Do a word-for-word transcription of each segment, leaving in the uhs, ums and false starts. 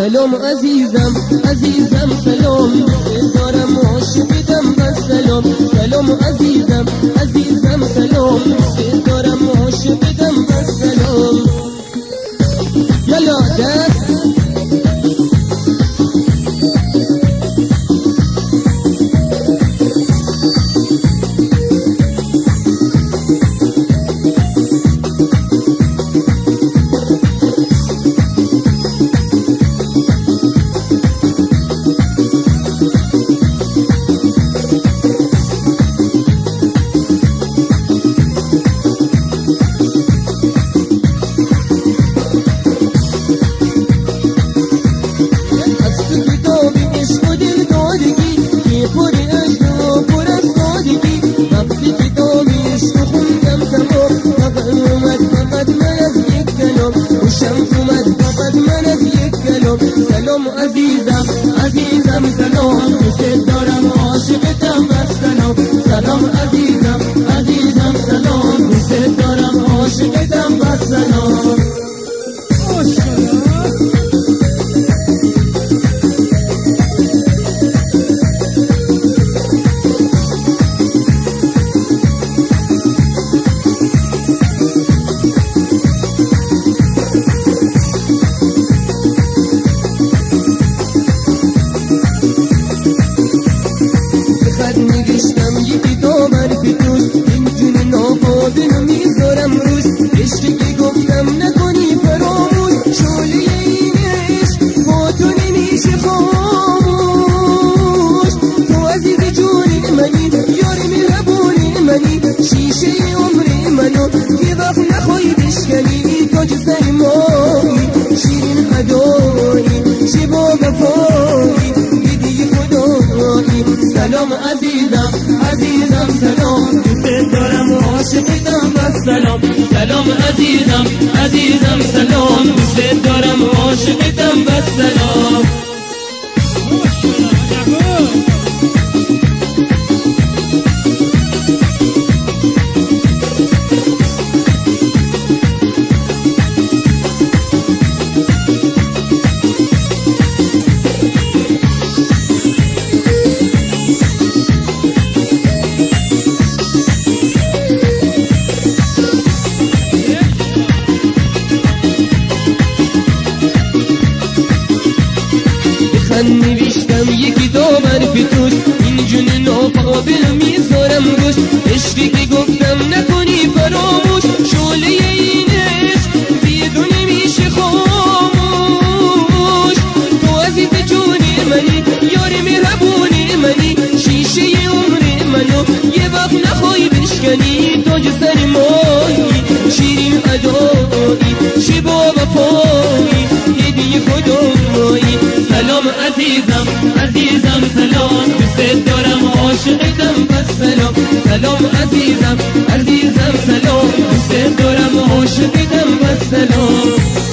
سلام عزیزم عزیزم سلام دارم عاشقتم بس سلام سلام عزیزم عزیزم سلام دارم عاشقتم بس سلام یلا دست سلام عزیزم عزیزم سلام دوست دارم عاشقتم بس سلام سلام عزیزم عزیزم سلام دوست دارم عاشقتم بس سلام عشقی که گفتم نکنی فراموش شعله این عشق با تو نمیشه خاموش تو عزیز جون منی یار مهربون منی شیشه عمر منو یه وقت نخواهی بشکنی تاج سر مایی شیرین هدایی چه با وفایی دیدی خدایی سلام عزیزم عزیزم سلام دوست دارم عاشقتم بس سلام سلام عزیزم عزیزم سلام دوست دارم عاشقتم بس سلام نوشتم یکی داور پیتوش این جون ناقابل میذارم روش عشقی که گفتم نکنی فراموش شعله این عشق بیدو نمیشه خاموش تو عزیز جون منی یار مهربون منی شیشه عمر منو یه وقت نخواهی بشکنی تاج سر مایی شیرین ادایی چه با وفایی هدیه خدایی سلام عزیزم عزیزم سلام دوست دارم عاشقتم بس سلام سلام عزیزم عزیزم سلام دوست دارم عاشقتم بس سلام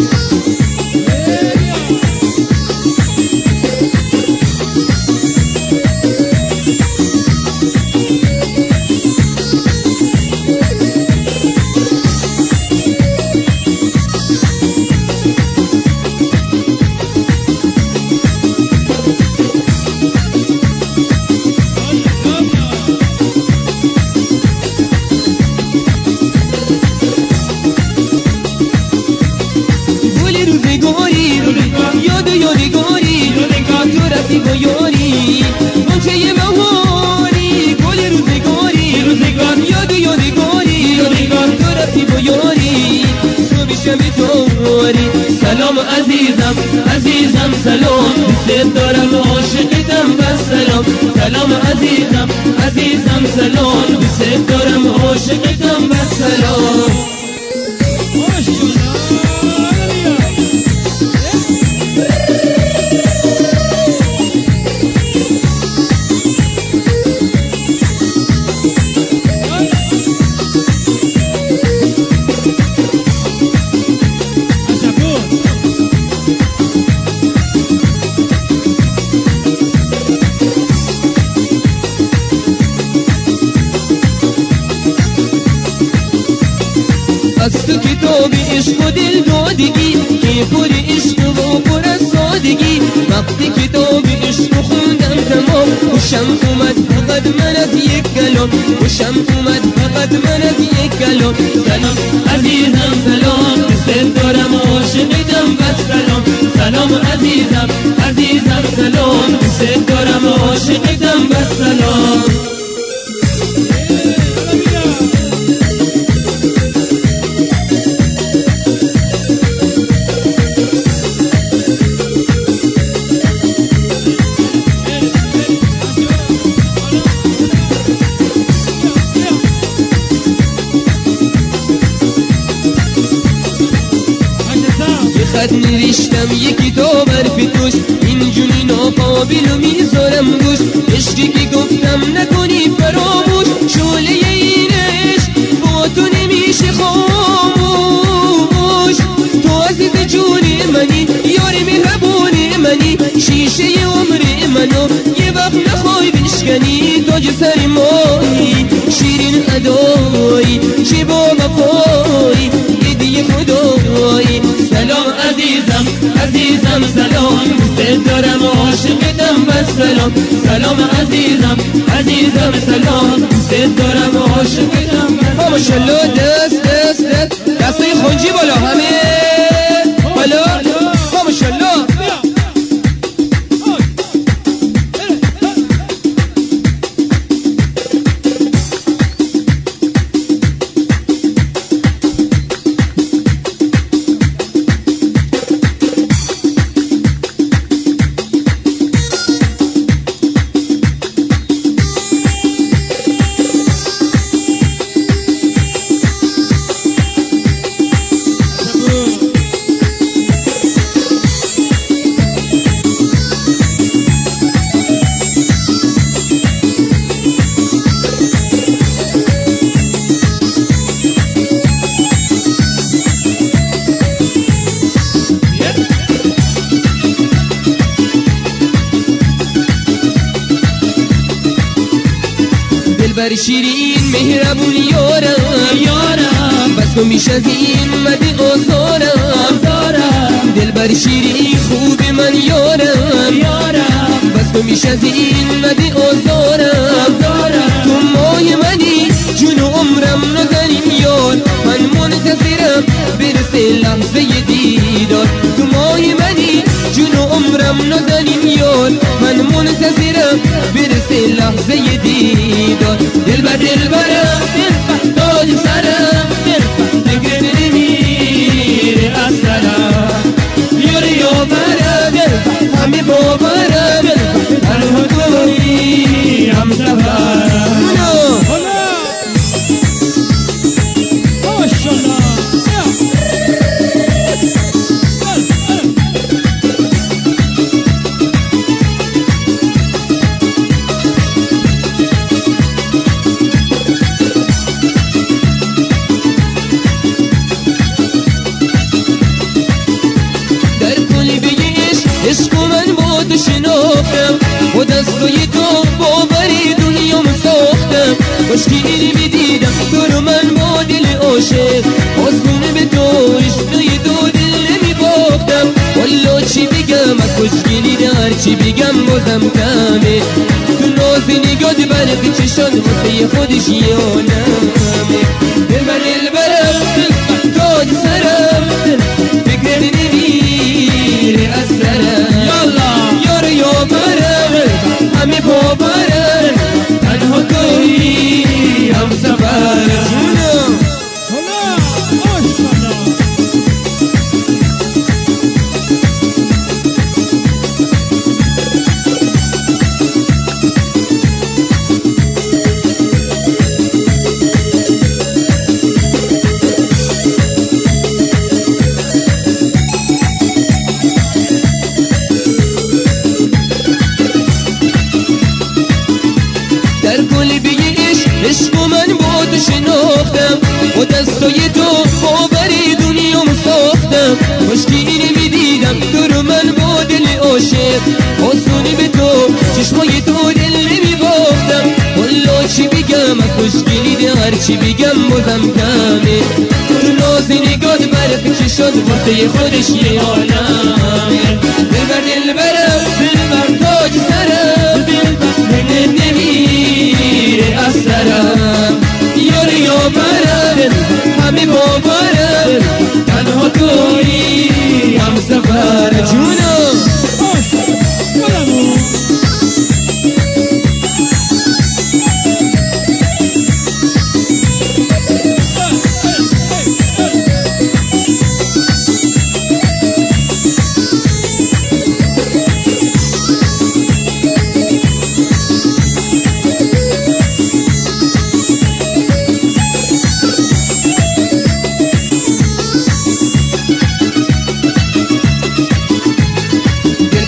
یاد یادگاری تو رفتی با یاری آنچه یه بهاری گل روزگاری یاد یادگاری تو رفتی با یاری صبح شب تاری سلام عزیزم عزیزم سلام دوست دارم عاشقتم بس سلام سلام عزیزم عزیزم سلام دوست دارم عاشقتم بس سلام از تو کتاب عشق و دل دادگی که پر عشق و پر از سادگی وقتی کتاب عشق خوندم تمام خوشم اومد فقط من از یک کلام خوشم اومد فقط من از یک کلام سلام عزیزم سلام دوست دارم عاشقتم بس سلام سلام عزیزم عزیزم سلام دوست دارم عاشقتم بس سلام خط نوشتم یکی تو برفی توش اینجوری ناقابل و میذارم گوش عشقی که گفتم نکنی فراموش شعله این عشق با تو نمیشه خاموش تو عزیز جون منی یار مهربون منی شیشه عمر منو یه وقت نخوای بشکنی تاج سر مایی شیرین ادایی چه با وفایی هدیه خدایی سلام عزیزم عزیزم سلام دوست دارم عاشقتم بس سلام سلام عزیزم عزیزم سلام دوست دارم عاشقتم بس ماشاءالله دست دست دست دستای خنجی بالا همه بالا ماشاءالله بر شیرین مهربون یارم یارم بس تو میشه از این مده آزارم دارم دل بر شیرین خوب من یارم یارم بس تو میشه از این مده آزارم دارم تو مای منی جون و عمرم نزنیم یار من منتظرم برسه لحظه دیدار تو مای منی جون و عمرم نزنیم یار من منتظرم برسه لحظه دیدار دل بر دل برم تاج سرم فکر نمیره از سرم یاری یا برم همه باورم تنها توی هم سفرم و دستای تو باوری دنیا مساختم کاشکی اینی میدیدم تو رو من با دل عاشق آسونه به تو عشقای دو دل نمیباختم والا چی بگم از خوشگلی در چی بگم بازم کمه تو ناز نگاد برق چشان واسه خودش یانمه دل بر دل برم تاج سرم فکر نمیره از سرم یالا یار یا برم همه باورن تنها توی هم سفرم و دستای تو باوری دنیا مساختم کاشکی اینی میدیدم تو رو من با دل عاشق آسونی به تو چشمای تو دل نمیباختم والا چی بگم از خوشگلی در چی بگم بازم کمه تو ناز نگات برق چشات واسه خودش یه عالمه دل بر دل برم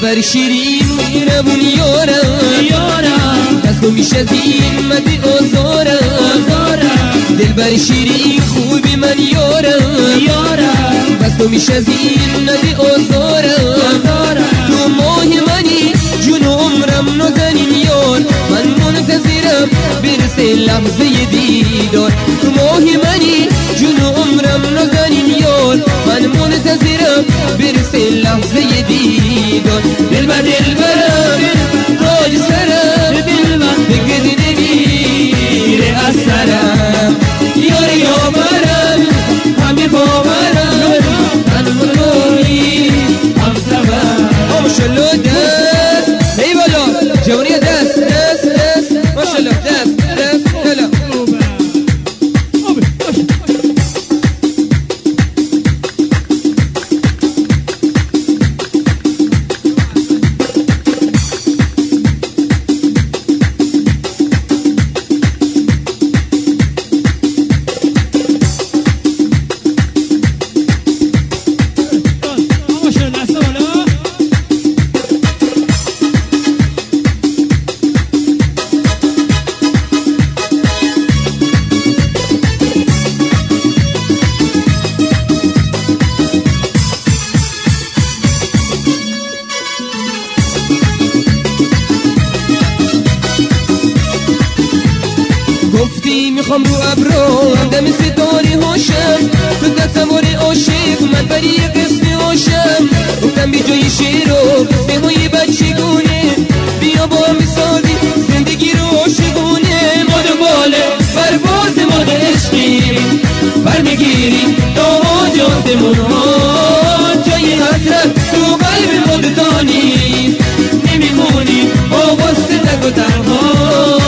دلبر شیرین میرمون یارم یارم دستو میشه زین مدی آزارم دلبر شیرین خوبی من یارم یارم دستو میشه زین مدی آزارم تو ماه منی جون عمرم نزنین یار من منتظرم برسه لحظه دیدار تو ماه منی جون عمرم نزنین یار من منتظرم برسه لحظه دیدار دلبر دلبرم تاج سرم بگد نمیره از سرم یار یاورم همه باورم من منوی هم سبم ماشالله دست ای بالا جوانی دست دست دست ماشالله دست دست هلا گفتی میخوام رو ابرو دم ستاره هاشم تو تصور عاشق من بری یه قسم هاشم گفتم بی جای شعر و قصه های بچگونه بیا با هم بسازی زندگی رو عاشقونه ما دنباله پرواز ما ده عشقیم برمیگیریم تا آجازمون ها جای حسرت تو قلب ما دوتا نیست نمیمونیم با واسه تک و تنها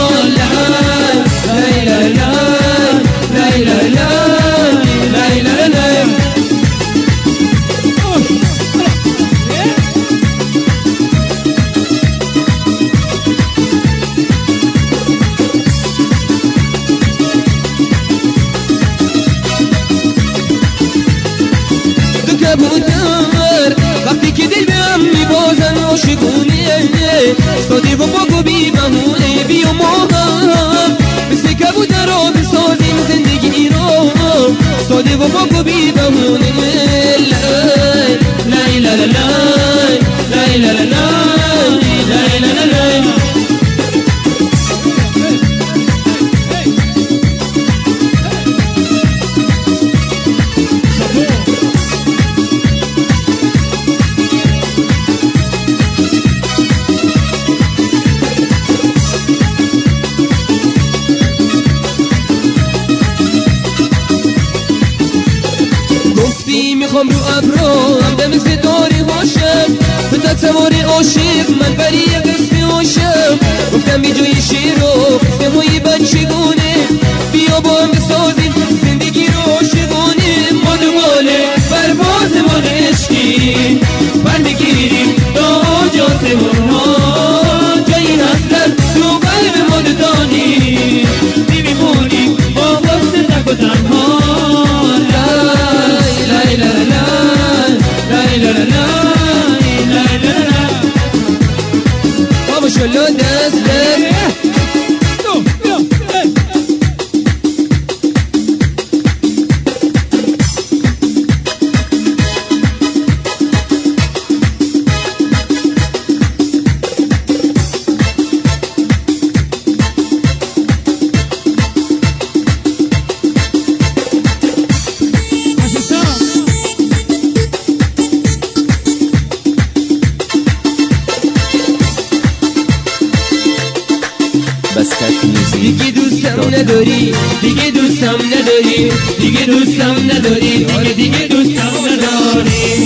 کبوتر وقتی که دل به هم میبازن عاشقونه ساده و پاک و بی بهونه بیا ما هم مثل کبوتر را بسازیم زندگی را ساده و پاک و بی بهونه لای لای لای لای لای لای لای لای لای میخوام رو ابرو دم ستاره هاشم تو تصور عاشق من بری یه قصه هاشم گفتم بی جای شعر و قصه های بچگونه بیا با هم بسازیم زندگی رو عاشقونه ما دنباله پرواز ما ده عشقیم برمیگیریم تا آجازمون ها جای حسرت تو قلب ما دوتا نیست نمیمونیم با واسه تک و تنها ماشالله دست دست دیگه دوستم نداری دیگه دوستم نداری دیگه دوستم نداری آره دیگه دوستم نداری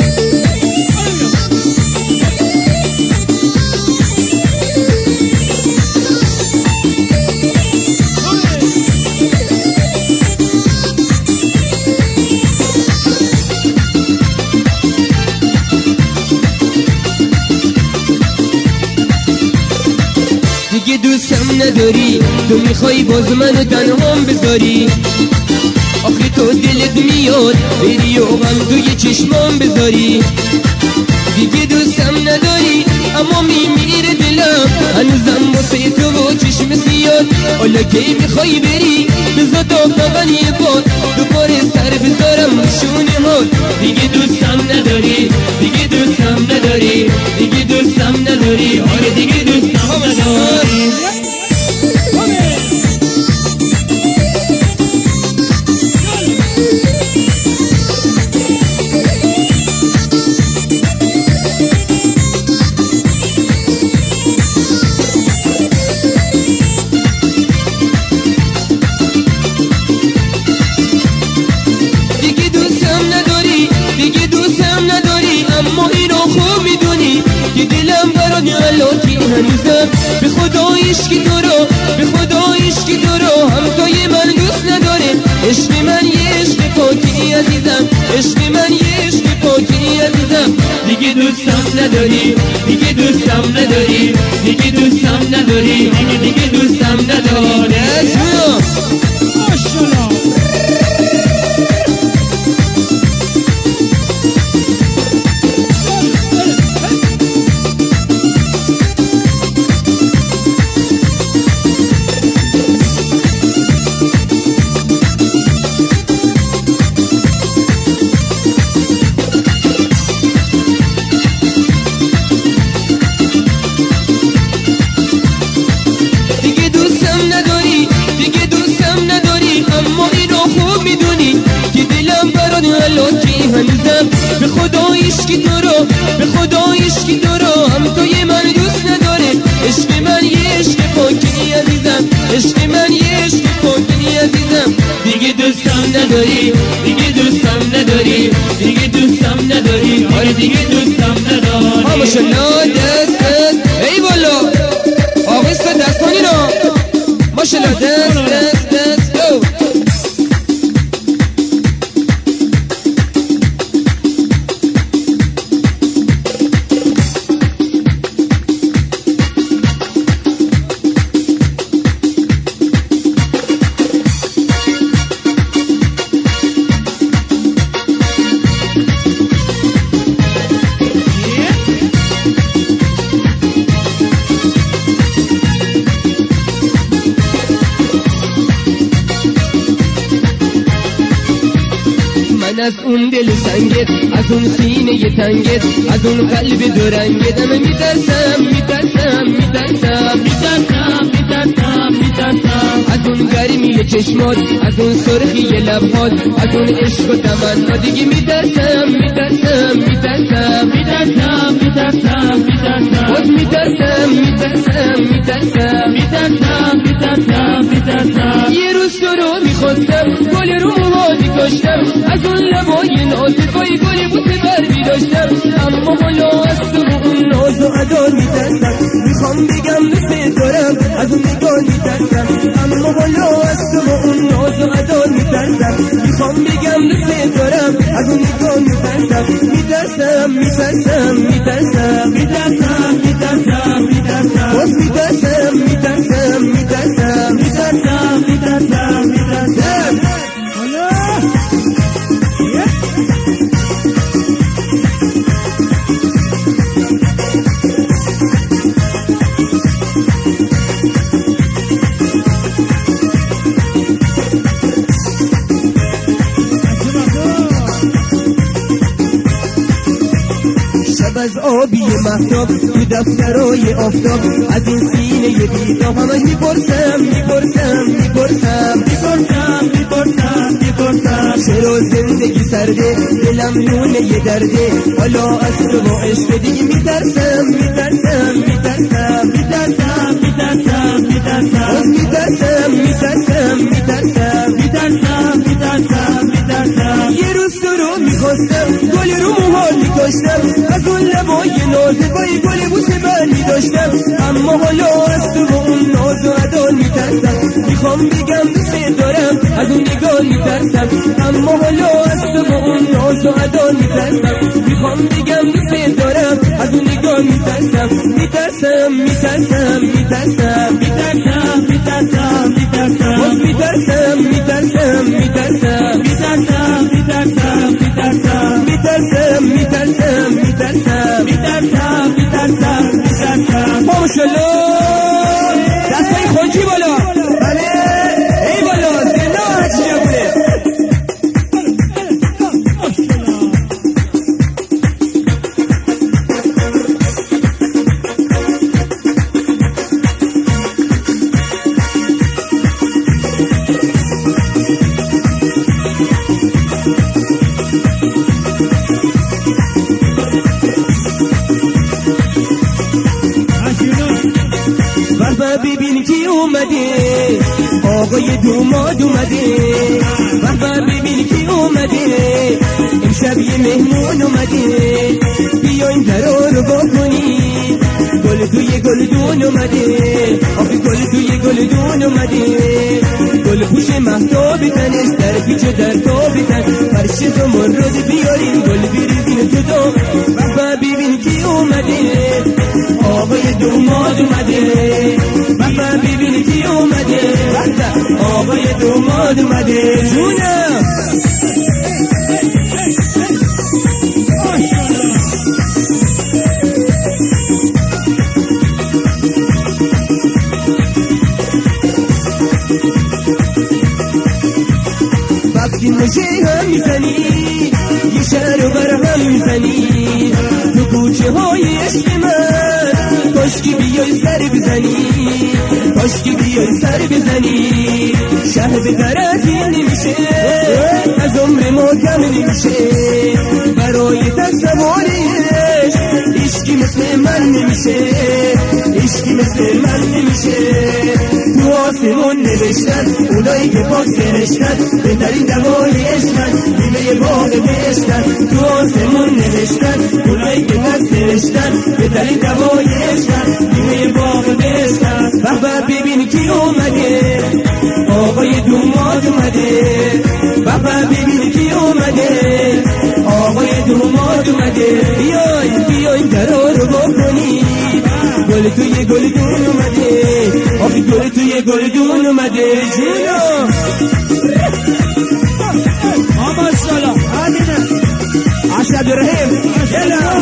دیگه دوستم نداری تو میخوای باز منو تنهام بذاری آخه تو دلت میاد بری و غم توی چشمام بذاری دیگه دوستم نداری اما میمیره دلم هنوزم واسه تو و چشم سیاد حالا کی میخوای بری بذار داغ یه بار دوباره سر بذارم روشونه ها دیگه دوستم نداری دیگه دوستم نداری دیگه دوستم نداری آره دیگه دوستم نداری هنوزم به خدا عشقی تو رو به خدا عشقی تو رو همتای من دوست نداره عشق من یه عشق پاکی عزیزم عشق من یه عشق پاکی عزیزم دیگه دوستم نداری دیگه دوستم نداری دیگه دوستم نداری دیگه دیگه دوستم نداری ماشاءالله به خدا عشقی تو رو به خدا عشقی تو رو همتای من دوست نداره عشق من یه عشق پاکی عزیزم عشق من یه عشق پاکی عزیزم دیگه دوستم نداری دیگه دوستم نداری دیگه دوستم نداری آره دیگه دوستم نداری ها ماشاءالله دست دست ای والا آقیستا دست کنی رو ماشاءالله دست دست دست گو از اون دل سنگت از اون سینه تنگت از اون قلب دورنگت همه میترسم میترسم میترسم میترسم میترسم میترسم از اون گرمی چشمات از اون سرخی لبهات از اون عشق و تمنا دیگه میترسم میترسم میترسم میترسم میترسم میترسم باز میترسم میترسم میترسم میترسم میترسم میترسم یه روز تو رو میخواستم گل رو موهاتی کاشتم از اون لبای نازکای گل بوسه بر میداشتم اما حالا از تو اون ناز و ادا میترسم میخوام بگم دوست دارم از اون نگاه میترسم اما حالا از تو اون ناز و ادا میترسم میخوام بگم دوست دارم از اون نگاه میترسم میترسم میترسم میترسم میترسم میترسم میترسم باز میترسم میترسم میترسم میترسم میترسم میترسم از آبی مهتاب تو دفترای آفتاب از این سینه بیتاب همش میپرسم میپرسم میپرسم میپرسم میپرسم میپرسم چرا زندگی سرده دلم نونه یه درده حالا از تو با عشق دیگه میترسم میترسم میترسم میترسم میترسم میترسم میترسم میترسم میترسم میترسم میترسم میترسم یه روز تو رو میخواستم گل رو موهات میکاشتم از اون لبای نازکای گل بوسه بر میداشتم اما حالا از تو با اون ناز و ادا میترسم میخوام بگم دوست دارم از اون نگاه میترسم اما حالا از تو با اون ناز و ادا میترسم میخوام بگم دوست دارم از اون نگاه میترسم میترسم میترسم میترسم میترسم میترسم میترسم باز میترسم میترسم میترسم میترسم میترسم میترسم میترسم میترسم میترسم میترسم میترسم ببین کی اومده آقای دوماد اومده بابا ببین کی اومده امشب یه مهمون اومده بیاین درا رو بکنید گل توی گلدون اومده آخی گل توی گلدون اومده گل پوش مهتاب تنش در پیچ و در تاب تن فرش زمرد بیارین گل بریزین تو دام بابا ببین کی اومده آقای دوماد اومده بابا ببین کی اومده آقای دوماد اومده جونم وقتی مجه هم میزنی یه شهر رو بر هم میزنی تو کوچه های عشق من کاشکی بیای سر بزنی کاشکی بیای سر بزنی شهر به طرفی نمیشه از عمر ما کم نمیشه برای تک سوارش عشقی مثل من نمیشه عشقی مثل من نمیشه تو آسمون نوشتن اونایی که پاک سرشتن بهترین دوای عشقن بیمه باغ بهشتن تو آسمون نوشتن اونایی که پاک سرشتن بهترین دوای عشقن بیمه باغ بهشتن بابا ببین کی اومده آقای دوماد اومده بابا ببین کی اومده آقای دوماد اومده بیاین بیاین درا رو بکنید گل توی گلدون اومده آخی گل توی گلدون اومده جونم آما سلام همینه عشق رحیم یلا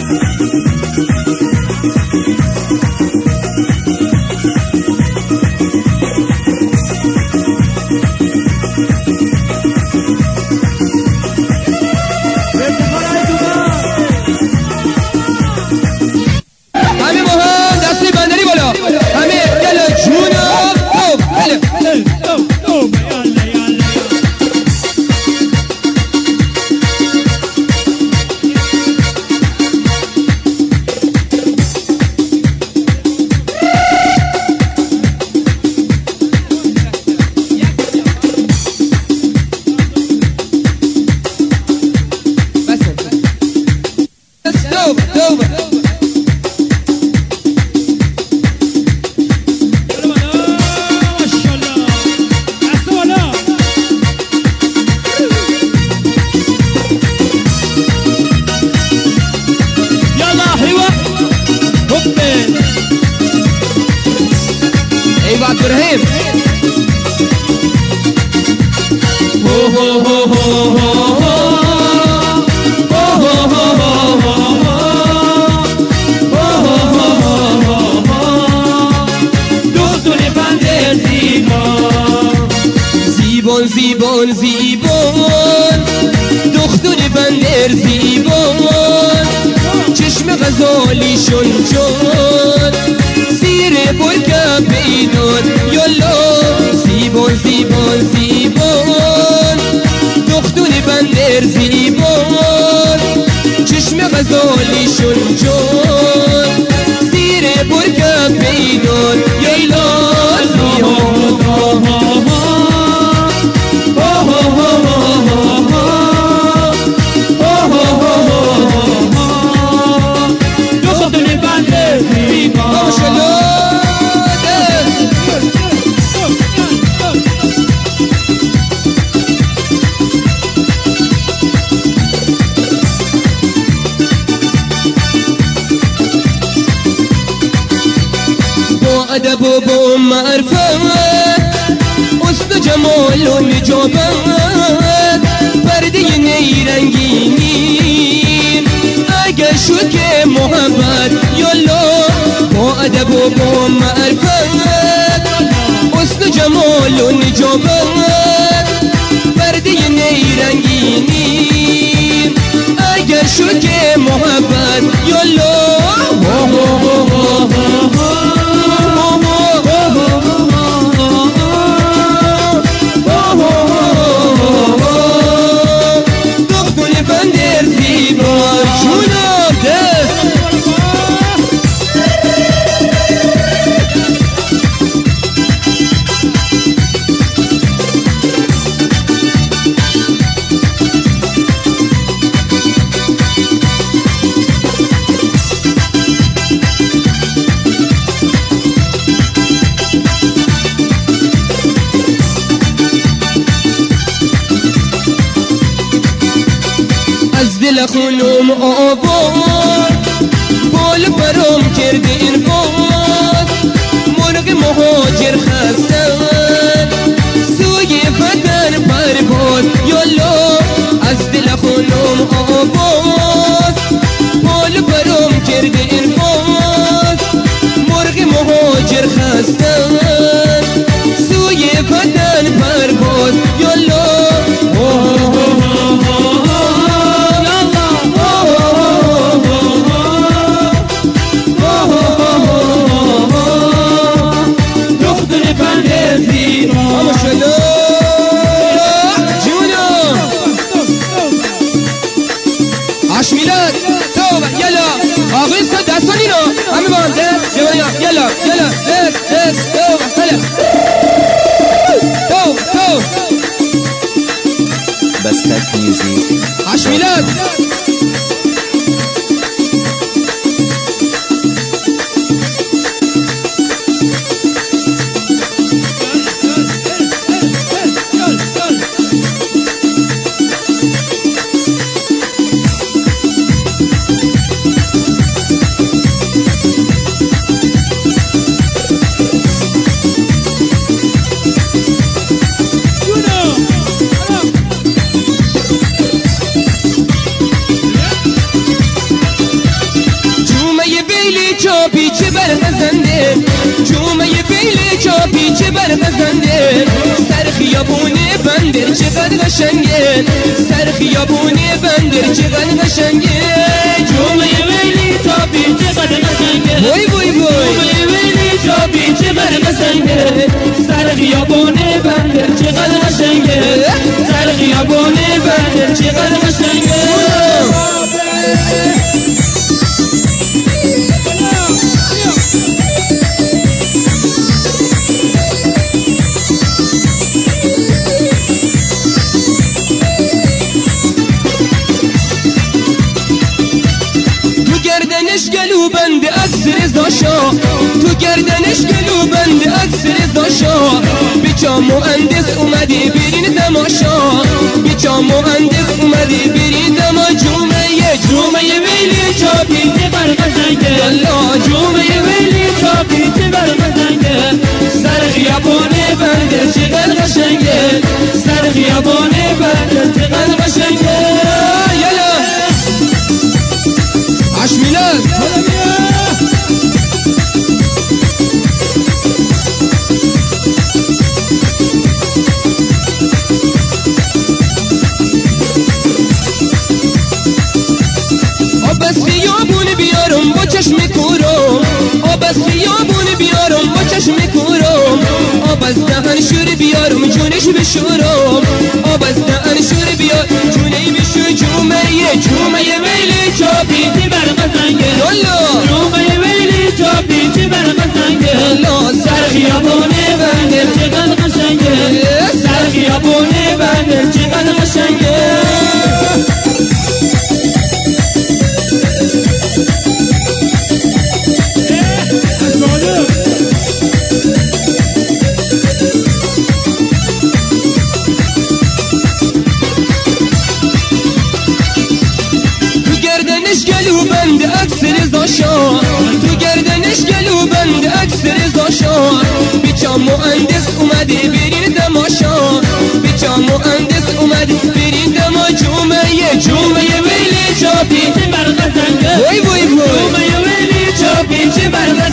ابراهيم هو هو هو هو زیبان زیبان زیبان دختر بندر زیبان چشم غزالی شون چون زیر برکه بیدان یالا زیبان زیبان زیبان دختر بندر زیبان چشم غزالی شون چون زیر برکه بیدان یالا ادب و با معرفت حسن جمال و نجابت پرده نیرنگینی اگر شد که محبت یالا با ادب و با معرفت حسن جمال و نجابت پرده نیرنگینی اگر شد که محبت یالا خونم آباد بال برام کرده این باد مرغ مهاجر خستن سوی وطن پرواز یالا از دل خونم آباد بال برام کرده این باد مرغ مهاجر خستن سوی وطن پرواز یالا عشميلات توبة يلا أغيث دستانينا همي بان دست جوانيا يلا يلا دست دست توبة هلا توبة توبة بستك ميوزيك عشميلات چاپی چه برغزنده جومه بیلی چاپی چه برغزنده سر خیابونه بندر چقدر قشنگه سر خیابونه بندر چقدر قشنگه جومه بیلی چاپی چقدر قشنگه وای وای وای جومه بیلی چاپی چه برغزنده سر خیابونه بندر چقدر قشنگه سر خیابونه بندر چقدر قشنگه گلو بند اکسر داشا تو گردنش گلو بند اکسر داشا بیچا مهندس اومدی برین تماشا بیچا مهندس اومدی برین تما جومه جومه ویلی چاپی چه برقشنگه یالا جومه ویلی چاپی چه برقشنگه سر خیابونه بنده چقدر قشنگه سر خیابونه بنده چقدر قشنگه یالا عشميلات بس خیابون بیارم با چشم کورم بس خیابون بیارم با چشم کورم بس دهن شور بیارم جونش بشورم بس دهن شور بیار جونی بشو جومه جومه ویلی چاپی چه برقشنگه یالا جومه ویلی چاپی چه برقشنگه یالا سر خیابونه بنده چقدر قشنگه سر خیابونه بنده چقدر قشنگه بند اکسر داشا تو گردنش گلو بند اکسر داشا بیچا مهندس اومدی برین تماشا بیچا مهندس اومدی برین تما جومه جومه ویلی چاپی چه برقشنگه وای وای وای جومه ویلی چاپی چه برقشنگه